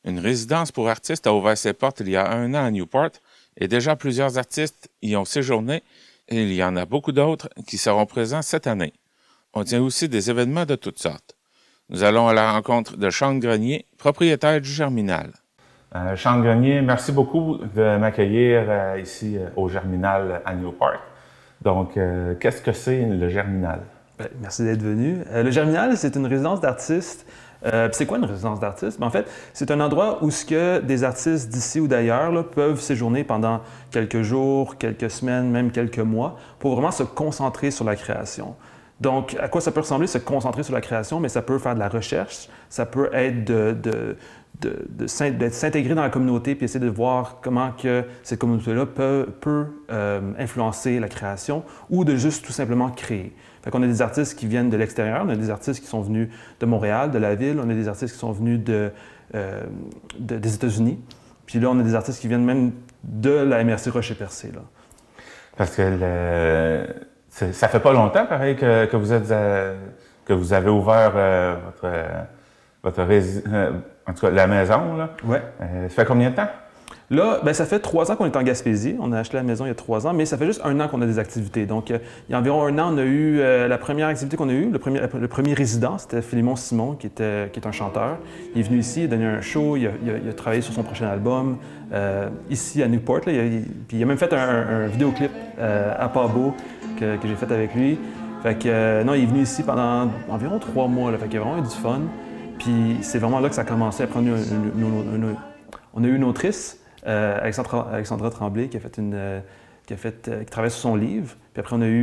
Une résidence pour artistes a ouvert ses portes il y a 1 an à Newport et déjà plusieurs artistes y ont séjourné et il y en a beaucoup d'autres qui seront présents cette année. On tient aussi des événements de toutes sortes. Nous allons à la rencontre de Sean Grenier, propriétaire du Germinal. Sean Grenier, merci beaucoup de m'accueillir ici au Germinal à Newport. Donc, qu'est-ce que c'est le Germinal? Merci d'être venu. Le Germinal, c'est une résidence d'artistes. C'est quoi une résidence d'artistes? En fait, c'est un endroit où des artistes d'ici ou d'ailleurs peuvent séjourner pendant quelques jours, quelques semaines, même quelques mois, pour vraiment se concentrer sur la création. Donc, à quoi ça peut ressembler, se concentrer sur la création? Mais ça peut faire de la recherche, ça peut être de s'intégrer dans la communauté puis essayer de voir comment que cette communauté-là peut influencer la création ou de juste tout simplement créer. Fait qu'on a des artistes qui viennent de l'extérieur, on a des artistes qui sont venus de Montréal, de la ville, on a des artistes qui sont venus des États-Unis, puis là, on a des artistes qui viennent même de la MRC Rocher-Percé. Là. Parce que ça fait pas longtemps, pareil, que vous avez ouvert en tout cas, la maison, là. Ouais. Ça fait combien de temps? Là, ça fait 3 ans qu'on est en Gaspésie. On a acheté la maison il y a 3 ans, mais ça fait juste 1 an qu'on a des activités. Donc, il y a environ 1 an, on a eu la première activité qu'on a eue. Le premier résident, c'était Philémon Simon, qui est un chanteur. Il est venu ici, il a donné un show, il a travaillé sur son prochain album, ici à Newport. Là, puis il a même fait un vidéoclip à Pabo que j'ai fait avec lui. Fait que, non, il est venu ici pendant environ 3 mois. Là, fait qu'il a vraiment eu du fun. Puis c'est vraiment là que ça a commencé. Après, on a eu une autrice, Alexandra Tremblay, qui travaille sur son livre. Puis après, on a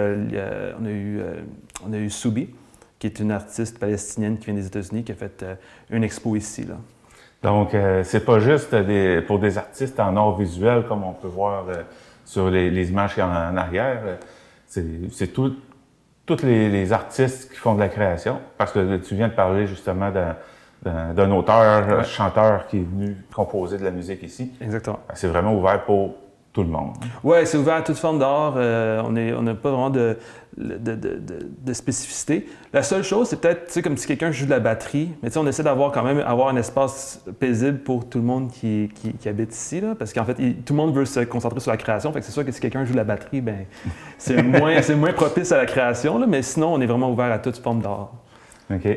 eu Soubi, qui est une artiste palestinienne qui vient des États-Unis, qui a fait une expo ici. Là. Donc, c'est pas juste pour des artistes en art visuel, comme on peut voir sur les images qu'il y a en arrière. C'est tous les artistes qui font de la création, parce que tu viens de parler justement d'un auteur, chanteur qui est venu composer de la musique ici. Exactement. C'est vraiment ouvert pour tout le monde. Oui, c'est ouvert à toute forme d'art. On n'a pas vraiment de spécificité. La seule chose, c'est peut-être, tu sais, comme si quelqu'un joue de la batterie, mais tu sais, on essaie d'avoir un espace paisible pour tout le monde qui habite ici, là, parce qu'en fait, tout le monde veut se concentrer sur la création. Fait que c'est sûr que si quelqu'un joue de la batterie, ben c'est moins propice à la création, là, mais sinon, on est vraiment ouvert à toute forme d'art. OK.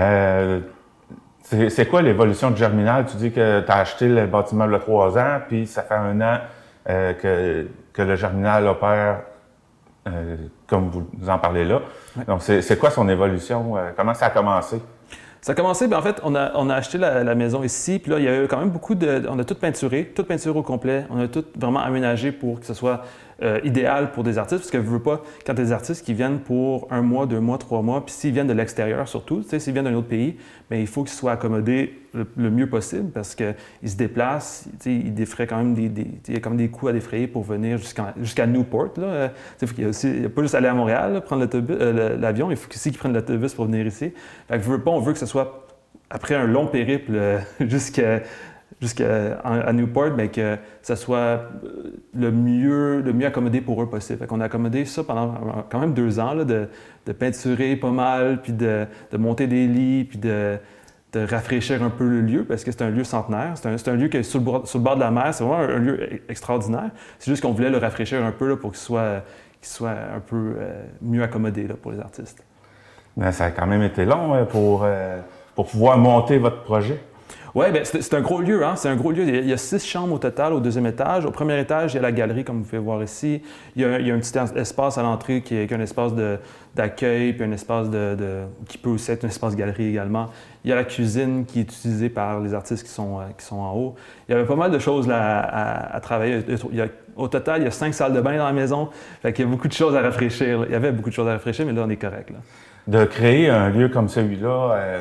C'est quoi l'évolution du Germinal? Tu dis que tu as acheté le bâtiment il y a 3 ans, puis ça fait 1 an que le Germinal opère comme vous en parlez là. Ouais. Donc, c'est quoi son évolution? Comment ça a commencé? Ça a commencé, en fait, on a acheté la maison ici, puis là, il y a eu quand même on a tout peinturé au complet. On a tout vraiment aménagé pour que ce soit idéal pour des artistes, parce que je veux pas, quand des artistes qui viennent pour 1 mois, 2 mois, 3 mois, puis s'ils viennent de l'extérieur surtout, tu sais, s'ils viennent d'un autre pays, bien, il faut qu'ils soient accommodés le mieux possible, parce qu'ils se déplacent, tu sais, ils défraient quand même il y a comme des coûts à défrayer pour venir jusqu'à Newport, là. Il n'y a pas juste aller à Montréal, là, prendre l'avion, il faut aussi qu'ils prennent l'autobus pour venir ici. Fait que on veut que ce soit, après un long périple jusqu'à Newport, bien, que ça soit le mieux accommodé pour eux possible. Fait qu'on a accommodé ça pendant quand même 2 ans, là, de peinturer pas mal, puis de monter des lits, puis de rafraîchir un peu le lieu, parce que c'est un lieu centenaire. C'est un lieu qui est sur le bord de la mer. C'est vraiment un lieu extraordinaire. C'est juste qu'on voulait le rafraîchir un peu là, pour qu'il soit un peu mieux accommodé là, pour les artistes. Bien, ça a quand même été long pour pouvoir monter votre projet. Oui, c'est un gros lieu. Hein? C'est un gros lieu. Il y a 6 chambres au total au 2e étage. Au 1er étage, il y a la galerie, comme vous pouvez voir ici. Il y a un petit espace à l'entrée qui est un espace d'accueil, puis un espace qui peut aussi être un espace galerie également. Il y a la cuisine qui est utilisée par les artistes qui sont en haut. Il y avait pas mal de choses là, à travailler. Au total, il y a 5 salles de bain dans la maison. Fait qu'il y a beaucoup de choses à rafraîchir. Il y avait beaucoup de choses à rafraîchir, mais là, on est correct. Là. De créer un lieu comme celui-là,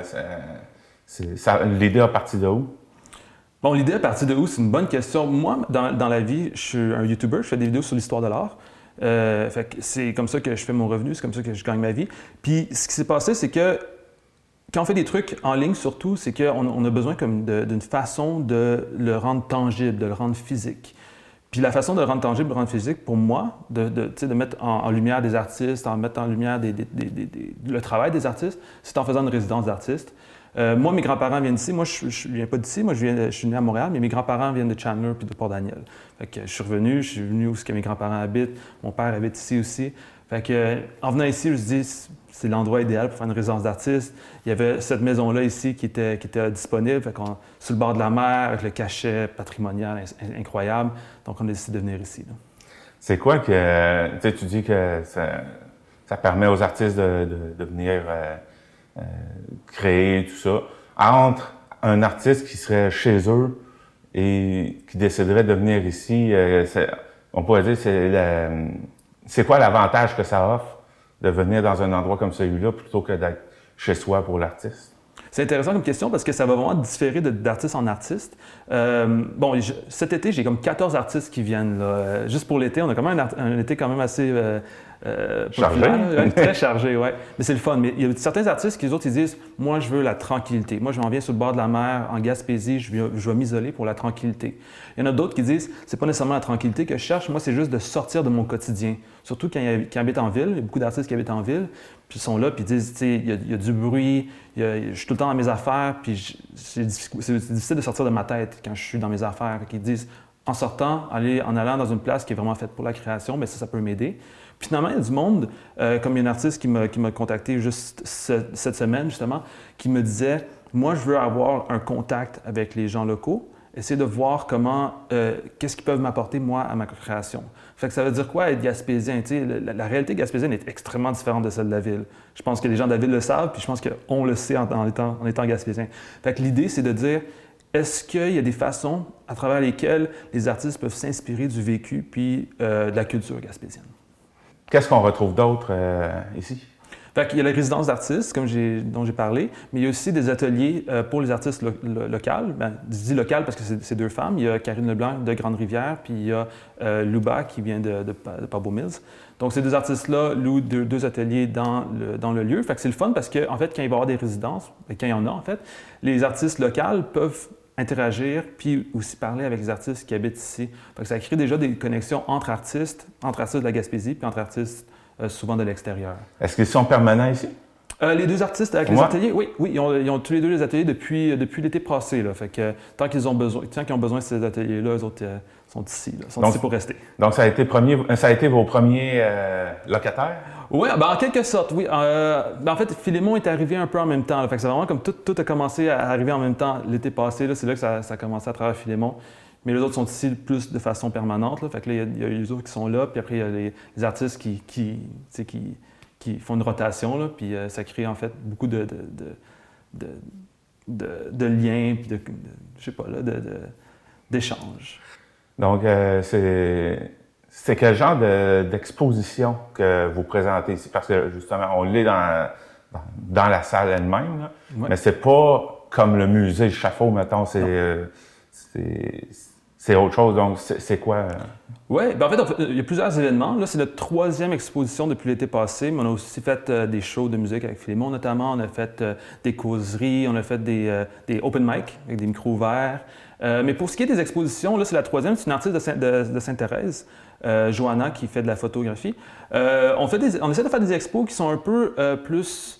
l'idée a parti de où? Bon, l'idée a parti de où? C'est une bonne question. Moi, dans la vie, je suis un YouTuber, je fais des vidéos sur l'histoire de l'art. Fait que c'est comme ça que je fais mon revenu, c'est comme ça que je gagne ma vie. Puis ce qui s'est passé, c'est que quand on fait des trucs en ligne surtout, c'est qu'on a besoin comme d'une façon de le rendre tangible, de le rendre physique. Puis la façon de le rendre tangible, de le rendre physique, pour moi, de mettre en lumière des artistes, en mettre en lumière le travail des artistes, c'est en faisant une résidence d'artistes. Moi, mes grands-parents viennent d'ici. Moi, je ne viens pas d'ici. Moi, je suis né à Montréal, mais mes grands-parents viennent de Chandler puis de Port-Daniel. Fait que je suis venu où ce que mes grands-parents habitent. Mon père habite ici aussi. Fait que, en venant ici, je me suis dit, c'est l'endroit idéal pour faire une résidence d'artiste. Il y avait cette maison-là ici qui était disponible, fait sur le bord de la mer, avec le cachet patrimonial incroyable. Donc, on a décidé de venir ici. Là. C'est quoi que, tu dis que ça permet aux artistes de venir créer tout ça, entre un artiste qui serait chez eux et qui déciderait de venir ici, on pourrait dire, c'est quoi l'avantage que ça offre de venir dans un endroit comme celui-là plutôt que d'être chez soi pour l'artiste? C'est intéressant comme question parce que ça va vraiment différer d'artiste en artiste. Cet été, j'ai comme 14 artistes qui viennent. Là. Juste pour l'été, on a quand même un été quand même assez chargé. Très chargé, oui. Mais c'est le fun. Mais il y a certains artistes qui, eux autres, ils disent « Moi, je veux la tranquillité. Moi, je m'en viens sur le bord de la mer, en Gaspésie, je vais m'isoler pour la tranquillité. » Il y en a d'autres qui disent « C'est pas nécessairement la tranquillité que je cherche. Moi, c'est juste de sortir de mon quotidien. » Surtout quand ils habitent en ville. Il y a beaucoup d'artistes qui habitent en ville. Puis ils sont là, puis ils disent, tu sais, il y a du bruit, je suis tout le temps dans mes affaires, puis c'est difficile de sortir de ma tête quand je suis dans mes affaires. Ils disent, en sortant, en allant dans une place qui est vraiment faite pour la création, bien ça peut m'aider. Puis finalement, il y a du monde, comme il y a un artiste qui m'a contacté juste cette semaine, justement, qui me disait, moi, je veux avoir un contact avec les gens locaux, essayer de voir qu'est-ce qu'ils peuvent m'apporter, moi, à ma création. Fait que ça veut dire quoi être gaspésien? La réalité gaspésienne est extrêmement différente de celle de la ville. Je pense que les gens de la ville le savent, puis je pense qu'on le sait en étant gaspésien. Fait que l'idée, c'est de dire, est-ce qu'il y a des façons à travers lesquelles les artistes peuvent s'inspirer du vécu puis de la culture gaspésienne? Qu'est-ce qu'on retrouve d'autre ici? Fait qu'il y a la résidence d'artistes, dont j'ai parlé, mais il y a aussi des ateliers pour les artistes locaux. Je dis local parce que c'est deux femmes. Il y a Karine Leblanc de Grande-Rivière, puis il y a Luba qui vient de Pabot Mills. Donc, ces deux artistes-là louent deux ateliers dans le lieu. Fait que c'est le fun parce qu'en fait, quand il va y avoir des résidences, quand il y en a en fait, les artistes locaux peuvent interagir puis aussi parler avec les artistes qui habitent ici. Fait que ça crée déjà des connexions entre artistes de la Gaspésie puis entre artistes souvent de l'extérieur. Est-ce qu'ils sont permanents ici? Les deux artistes avec les ateliers, oui, ils ont tous les deux les ateliers depuis l'été passé. Là. Fait que tant qu'ils ont besoin de ces ateliers-là, eux autres sont ici. Sont ici pour rester. Donc, ça a été vos premiers locataires? Oui, en quelque sorte, oui. En fait, Philémon est arrivé un peu en même temps. Là. Fait que c'est vraiment comme tout a commencé à arriver en même temps l'été passé. Là. C'est là que ça a commencé à travers Philémon. Mais les autres sont ici plus de façon permanente. Là. Fait que là, il y a les autres qui sont là, puis après, il y a les artistes qui font une rotation, là, puis ça crée en fait beaucoup de liens, puis d'échanges. Donc, c'est quel genre d'exposition que vous présentez ici? Parce que justement, on l'est dans la salle elle-même, là, mais c'est pas comme le musée Chaffault, mettons, c'est autre chose. Donc, c'est quoi? Oui, en fait, il y a plusieurs événements. Là, c'est notre 3e exposition depuis l'été passé, mais on a aussi fait des shows de musique avec Philémon, notamment. On a fait des causeries, on a fait des open mic avec des micros ouverts. Mais pour ce qui est des expositions, là, c'est la 3e. C'est une artiste de Sainte-Thérèse, Johanna, qui fait de la photographie. On essaie de faire des expos qui sont un peu plus,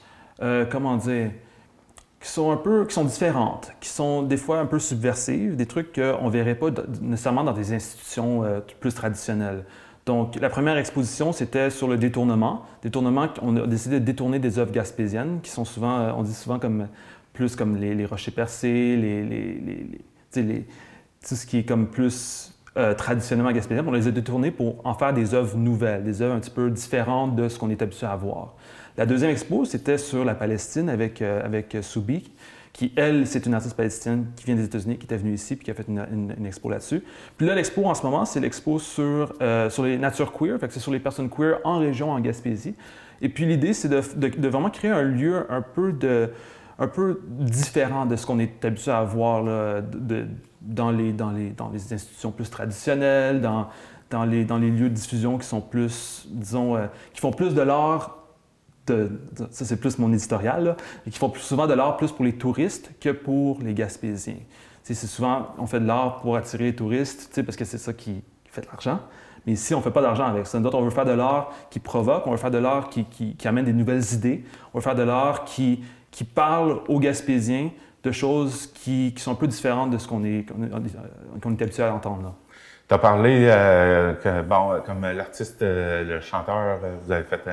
qui sont différentes, qui sont des fois un peu subversives, des trucs qu'on ne verrait pas nécessairement dans des institutions plus traditionnelles. Donc, la première exposition, c'était sur le détournement. Détournement, on a décidé de détourner des œuvres gaspésiennes, qui sont souvent, on dit souvent plus comme les rochers percés, tout ce qui est comme plus traditionnellement gaspésien. On les a détournés pour en faire des œuvres nouvelles, des œuvres un petit peu différentes de ce qu'on est habitué à voir. La deuxième expo, c'était sur la Palestine avec Soubi, qui, elle, c'est une artiste palestinienne qui vient des États-Unis, qui était venue ici puis qui a fait une expo là-dessus. Puis là, l'expo en ce moment, c'est l'expo sur les natures queer, fait que c'est sur les personnes queer en région, en Gaspésie. Et puis l'idée, c'est de vraiment créer un lieu un peu différent de ce qu'on est habitué à voir là, dans les institutions plus traditionnelles, dans les lieux de diffusion qui sont plus, disons, qui font plus de l'art. Ça, c'est plus mon éditorial, là, et qui font plus souvent de l'art plus pour les touristes que pour les Gaspésiens. C'est souvent, on fait de l'art pour attirer les touristes, parce que c'est ça qui fait de l'argent. Mais ici, on ne fait pas d'argent avec ça. Nous autres, on veut faire de l'art qui provoque, on veut faire de l'art qui amène des nouvelles idées, on veut faire de l'art qui qui parlent aux Gaspésiens de choses qui sont un peu différentes de ce qu'on est habitué à entendre. Tu as parlé comme l'artiste, le chanteur, vous avez fait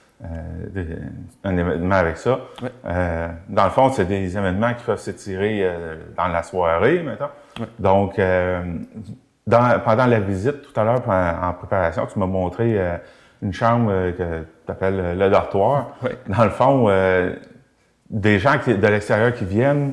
un événement avec ça. Ouais. Dans le fond, c'est des événements qui peuvent s'étirer dans la soirée, maintenant. Ouais. Donc, pendant la visite, tout à l'heure, en préparation, tu m'as montré une chambre que tu appelles le dortoir. Ouais. Dans le fond, des gens de l'extérieur qui viennent,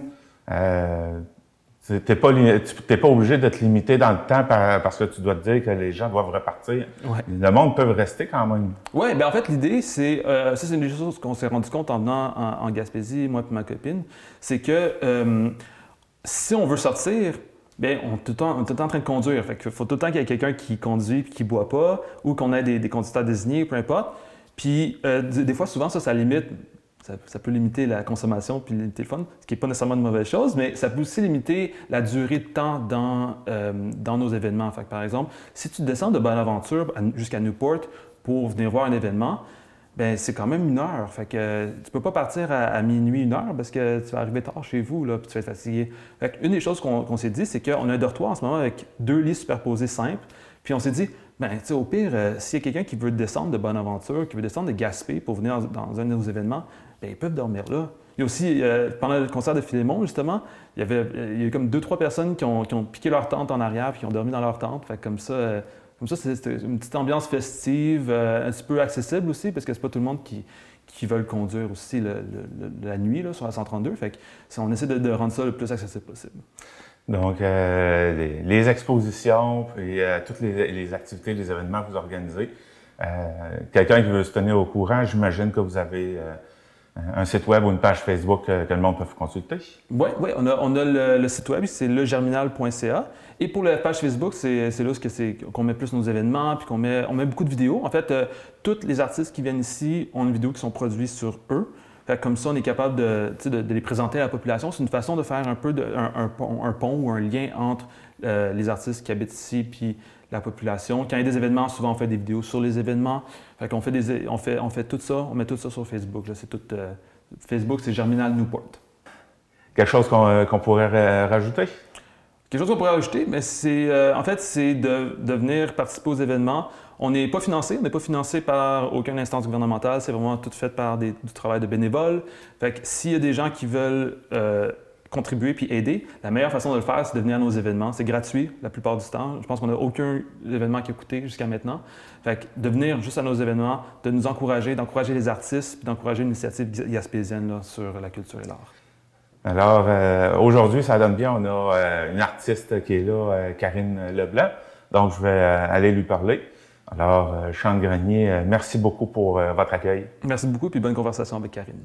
t'es pas obligé de te limiter dans le temps parce que tu dois te dire que les gens doivent repartir. Ouais. Le monde peut rester quand même. Oui, bien en fait, l'idée, c'est ça, c'est une des choses qu'on s'est rendu compte en venant en Gaspésie, moi et ma copine, c'est que si on veut sortir, bien, on est tout le temps en train de conduire. Fait qu'il faut tout le temps qu'il y ait quelqu'un qui conduit et qui ne boit pas, ou qu'on ait des conducteurs désignés, peu importe. Puis, des fois, souvent, ça limite. Ça peut limiter la consommation puis limiter le fun, ce qui n'est pas nécessairement une mauvaise chose, mais ça peut aussi limiter la durée de temps dans nos événements. Fait que, par exemple, si tu descends de Bonaventure jusqu'à Newport pour venir voir un événement, ben c'est quand même 1 heure. Fait que tu peux pas partir à minuit, 1 heure, parce que tu vas arriver tard chez vous, là, puis tu vas être fatigué. Fait que une des choses qu'on s'est dit, c'est qu'on a un dortoir en ce moment avec 2 lits superposés simples, puis on s'est dit, ben, tu sais, au pire, s'il y a quelqu'un qui veut descendre de Bonaventure, qui veut descendre de Gaspé pour venir dans un de nos événements, bien, ils peuvent dormir là. Il y a aussi, pendant le concert de Philémon, justement, il y a eu comme 2-3 personnes qui ont piqué leur tente en arrière puis qui ont dormi dans leur tente. Fait que comme ça, c'était une petite ambiance festive, un petit peu accessible aussi, parce que c'est pas tout le monde qui veulent conduire aussi la nuit là, sur la 132. Fait que on essaie de rendre ça le plus accessible possible. Donc, les expositions et toutes les activités, les événements que vous organisez. Quelqu'un qui veut se tenir au courant, j'imagine que vous avez un site web ou une page Facebook que le monde peut consulter. Oui, on a le site web, c'est legerminal.ca. Et pour la page Facebook, c'est là qu'on met plus nos événements, puis on met beaucoup de vidéos. En fait, tous les artistes qui viennent ici ont une vidéo qui sont produites sur eux. Fait que comme ça, on est capable de les présenter à la population. C'est une façon de faire un peu un pont ou un lien entre les artistes qui habitent ici puis la population. Quand il y a des événements, souvent on fait des vidéos sur les événements. Fait qu'on fait tout ça, on met tout ça sur Facebook. Là. C'est tout, Facebook, c'est Germinal Newport. Quelque chose qu'on pourrait rajouter? Quelque chose qu'on pourrait rajouter, mais c'est de venir participer aux événements. On n'est pas financé par aucune instance gouvernementale, c'est vraiment tout fait par du travail de bénévoles. Fait que s'il y a des gens qui veulent contribuer puis aider, la meilleure façon de le faire, c'est de venir à nos événements. C'est gratuit la plupart du temps. Je pense qu'on n'a aucun événement qui a coûté jusqu'à maintenant. Fait que de venir juste à nos événements, de nous encourager, d'encourager les artistes, puis d'encourager l'initiative gaspésienne là, sur la culture et l'art. Alors, aujourd'hui, ça donne bien. On a une artiste qui est là, Karine Leblanc. Donc, je vais aller lui parler. Alors, Sean Grenier, merci beaucoup pour votre accueil. Merci beaucoup, puis bonne conversation avec Karine.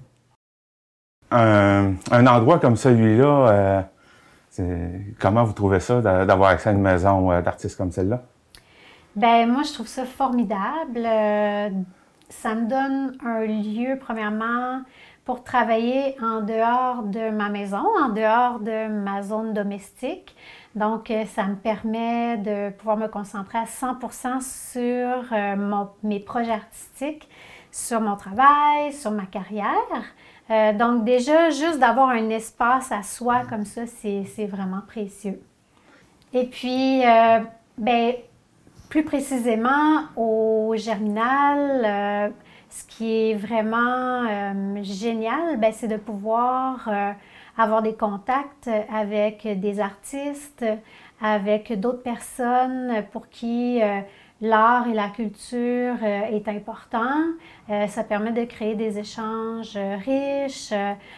Un endroit comme celui-là, comment vous trouvez ça d'avoir accès à une maison d'artistes comme celle-là? Bien, moi, je trouve ça formidable. Ça me donne un lieu, premièrement, pour travailler en dehors de ma maison, en dehors de ma zone domestique. Donc, ça me permet de pouvoir me concentrer à 100% sur mes projets artistiques, sur mon travail, sur ma carrière. Donc, déjà, juste d'avoir un espace à soi comme ça, c'est vraiment précieux. Et puis, plus précisément, au Germinal, ce qui est vraiment génial, c'est de pouvoir avoir des contacts avec des artistes, avec d'autres personnes pour qui l'art et la culture est important. Ça permet de créer des échanges riches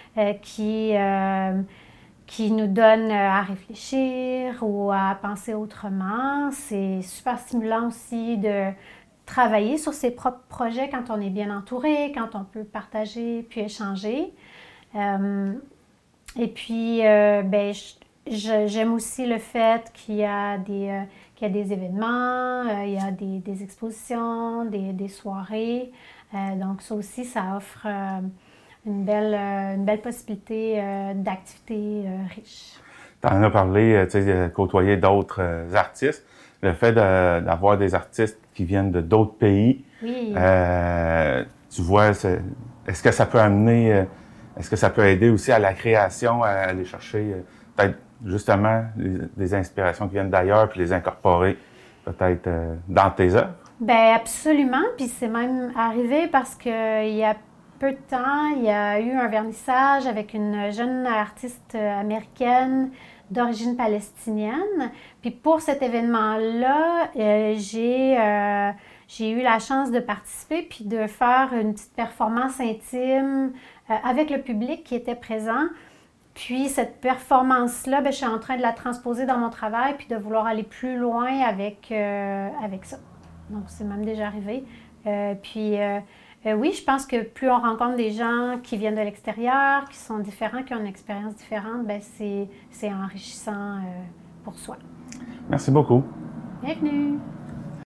qui nous donnent à réfléchir ou à penser autrement. C'est super stimulant aussi de travailler sur ses propres projets quand on est bien entouré, quand on peut partager puis échanger. Et puis, j'aime aussi le fait qu'il y a des événements, il y a des expositions, des soirées. Donc, ça aussi, ça offre une belle possibilité d'activités riches. Tu en as parlé, tu sais, côtoyer d'autres artistes. Le fait d'avoir des artistes qui viennent de d'autres pays, oui. Tu vois, est-ce que ça peut amener est-ce que ça peut aider aussi à la création, à aller chercher peut-être justement des inspirations qui viennent d'ailleurs, puis les incorporer peut-être dans tes œuvres? Bien, absolument. Puis c'est même arrivé parce qu'il y a peu de temps, il y a eu un vernissage avec une jeune artiste américaine d'origine palestinienne. Puis pour cet événement-là, j'ai eu la chance de participer puis de faire une petite performance intime avec le public qui était présent. Puis cette performance-là, bien, je suis en train de la transposer dans mon travail puis de vouloir aller plus loin avec ça. Donc, c'est même déjà arrivé. Oui, je pense que plus on rencontre des gens qui viennent de l'extérieur, qui sont différents, qui ont une expérience différente, bien, c'est enrichissant pour soi. Merci beaucoup. Bienvenue!